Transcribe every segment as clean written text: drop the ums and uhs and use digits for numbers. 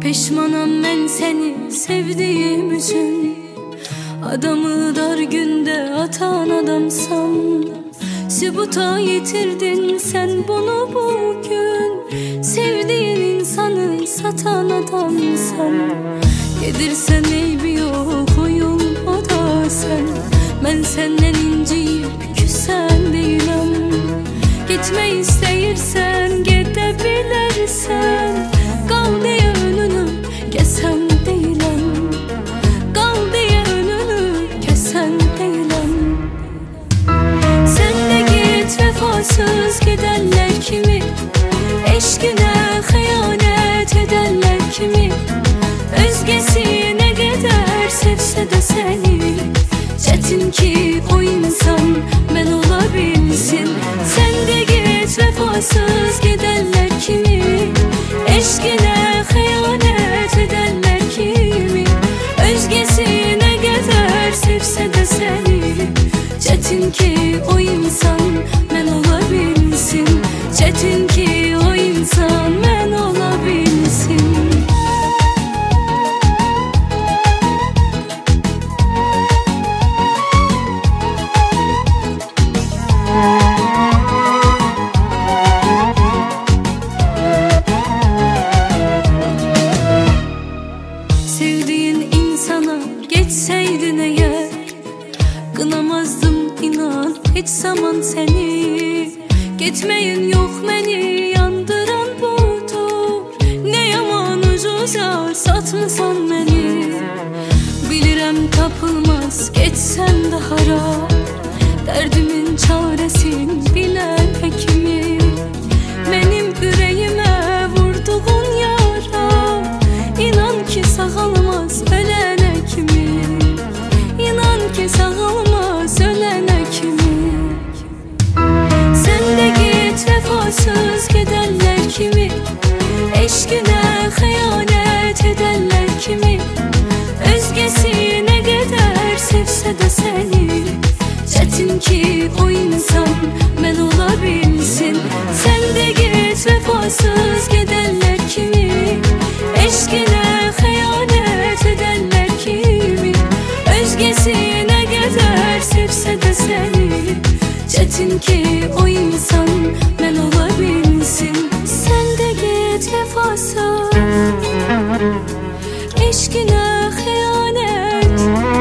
Peşmanam ben seni sevdiğim için. Adamı dar günde atan adamsan, sübuta yitirdin sen bunu bugün. Sevdiğin insanı satan adamsan, yedirsen eybi yok oyun o da sen. Ben senden inciyip küsen değilim. Gitme isteyirsen gidebilirsen, kal diye önünü kesen değilim. Kal diye önünü kesen değilim. Sen de git, vefasız giderler kimi, eşkine hıyanet ederler kimi. Özgesi ne kadar sevse de seni, çetin ki o insan ben olabilsin. Sen de git, vefasız giderler kimi, eşkine hıyanet ederler kimi. Özgesi ne kadar sevse de seni, çetin ki o insan ben olabilsin. Çetin ki o insan ben olabilsin. Sevdiğin insana geçseydin eğer, kınamazdım inan hiç zaman seni. Gitmeyin yok beni yandıran budur. Ne yaman ucuza satmışsan beni. Bilirem tapılmaz geçsem de harap, derdimin çaresin bilen hekimi. Benim yüreğime vurduğun yara, İnan ki sağalmaz ölene kimi. İnan ki sağalmaz ölene kimi. Sen de git, vefasız giderler kimi, eşkine hıyanet ederler kimi. Özgesi ne kadar sevse de seni, çetin ki o insan ben olabilsin. Sen de git, vefasız giderler kimi, eşkine hıyanet ederler kimi. Özgesi ne kadar sevse de seni, çetin ki o insan ben olabilsin. Sen de git, vefasız eşkine hıyanet.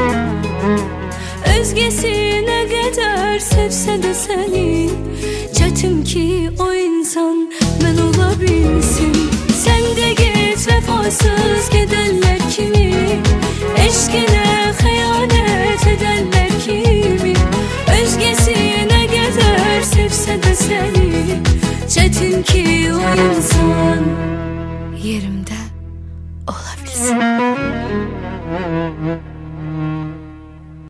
Özgesi ne kadar sevse de seni, çetin ki o insan ben olabilsin. Sen de git, vefasız giderler kimi, eşkine hıyanet ederler kimi. Özgesi ne kadar sevse de seni, çetin ki o insan yerimde olabilsin.